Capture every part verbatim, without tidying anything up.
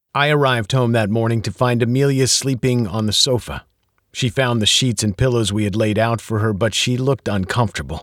I arrived home that morning to find Amelia sleeping on the sofa. She found the sheets and pillows we had laid out for her, but she looked uncomfortable.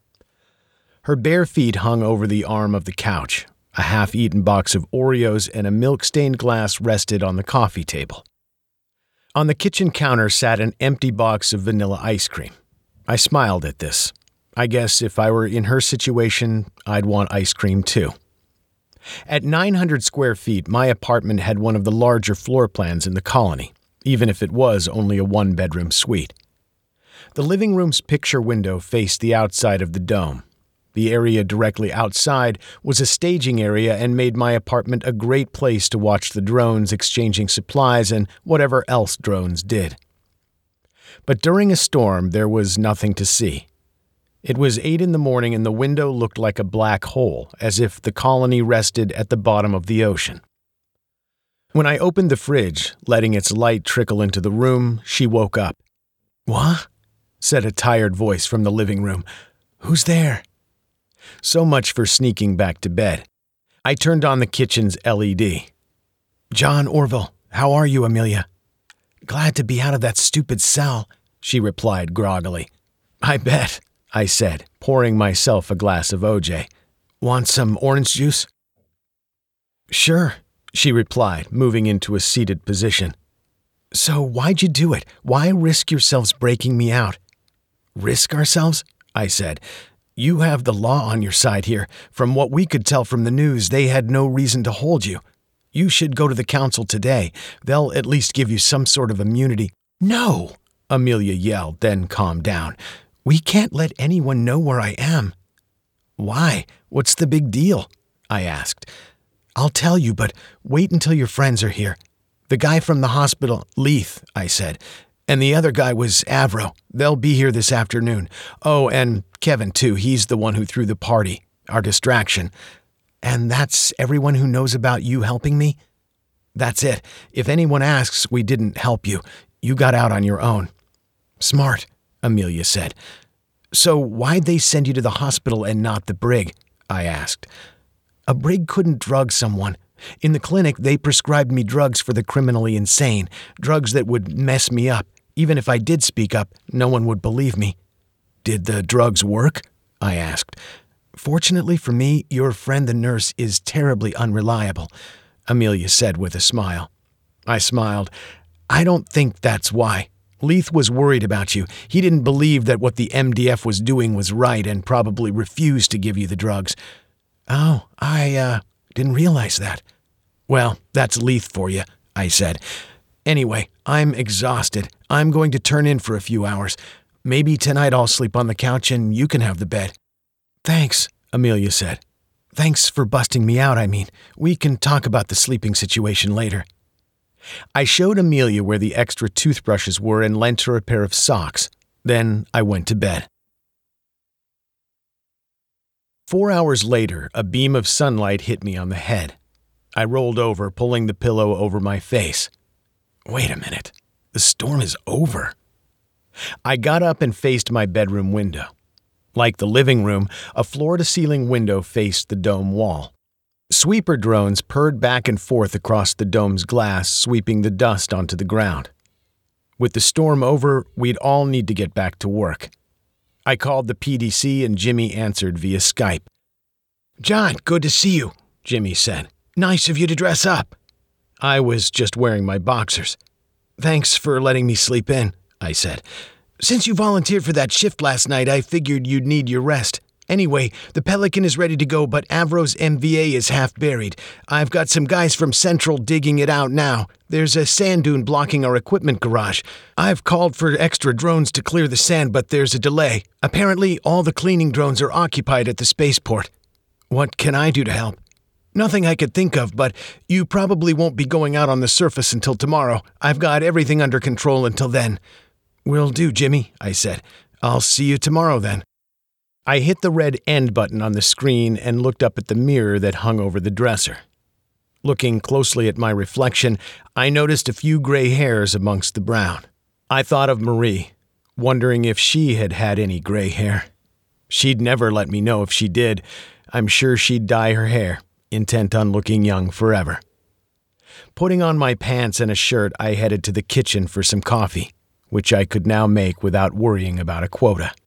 Her bare feet hung over the arm of the couch. A half-eaten box of Oreos and a milk-stained glass rested on the coffee table. On the kitchen counter sat an empty box of vanilla ice cream. I smiled at this. I guess if I were in her situation, I'd want ice cream too. At nine hundred square feet, my apartment had one of the larger floor plans in the colony, even if it was only a one-bedroom suite. The living room's picture window faced the outside of the dome. The area directly outside was a staging area and made my apartment a great place to watch the drones exchanging supplies and whatever else drones did. But during a storm, there was nothing to see. It was eight in the morning and the window looked like a black hole, as if the colony rested at the bottom of the ocean. When I opened the fridge, letting its light trickle into the room, she woke up. "What?" said a tired voice from the living room. "Who's there?" So much for sneaking back to bed. I turned on the kitchen's L E D. "John Orville, how are you, Amelia?" "Glad to be out of that stupid cell," she replied groggily. "I bet," I said, pouring myself a glass of O J. "Want some orange juice?" "Sure," she replied, moving into a seated position. "So why'd you do it? Why risk yourselves breaking me out?" "Risk ourselves?" I said. "You have the law on your side here. From what we could tell from the news, they had no reason to hold you. You should go to the council today. They'll at least give you some sort of immunity." "No!" Amelia yelled, then calmed down. "We can't let anyone know where I am." "Why? What's the big deal?" I asked. "I'll tell you, but wait until your friends are here. The guy from the hospital, Leith," I said. "And the other guy was Avro. They'll be here this afternoon. Oh, and Kevin, too. He's the one who threw the party, our distraction. And that's everyone who knows about you helping me?" "That's it. If anyone asks, we didn't help you. You got out on your own." "Smart," Amelia said. "So why'd they send you to the hospital and not the brig?" I asked. "A brig couldn't drug someone. In the clinic, they prescribed me drugs for the criminally insane, drugs that would mess me up. Even if I did speak up, no one would believe me." "Did the drugs work?" I asked. "Fortunately for me, your friend the nurse is terribly unreliable," Amelia said with a smile. I smiled. "I don't think that's why. Leith was worried about you. He didn't believe that what the M D F was doing was right and probably refused to give you the drugs." "Oh, I, uh, didn't realize that." "Well, that's Leith for you," I said. "Anyway, I'm exhausted. I'm going to turn in for a few hours. Maybe tonight I'll sleep on the couch and you can have the bed." "Thanks," Amelia said. "Thanks for busting me out, I mean. We can talk about the sleeping situation later." I showed Amelia where the extra toothbrushes were and lent her a pair of socks. Then I went to bed. Four hours later, a beam of sunlight hit me on the head. I rolled over, pulling the pillow over my face. Wait a minute. The storm is over. I got up and faced my bedroom window. Like the living room, a floor-to-ceiling window faced the dome wall. Sweeper drones purred back and forth across the dome's glass, sweeping the dust onto the ground. With the storm over, we'd all need to get back to work. I called the P D C and Jimmy answered via Skype. "John, good to see you," Jimmy said. "Nice of you to dress up." I was just wearing my boxers. "Thanks for letting me sleep in," I said. "Since you volunteered for that shift last night, I figured you'd need your rest. Anyway, the Pelican is ready to go, but Avro's M V A is half buried. I've got some guys from Central digging it out now. There's a sand dune blocking our equipment garage. I've called for extra drones to clear the sand, but there's a delay. Apparently, all the cleaning drones are occupied at the spaceport. What can I do to help?" "Nothing I could think of, but you probably won't be going out on the surface until tomorrow. I've got everything under control until then." "Will do, Jimmy," I said. "I'll see you tomorrow then." I hit the red end button on the screen and looked up at the mirror that hung over the dresser. Looking closely at my reflection, I noticed a few gray hairs amongst the brown. I thought of Marie, wondering if she had had any gray hair. She'd never let me know if she did. I'm sure she'd dye her hair, intent on looking young forever. Putting on my pants and a shirt, I headed to the kitchen for some coffee, which I could now make without worrying about a quota.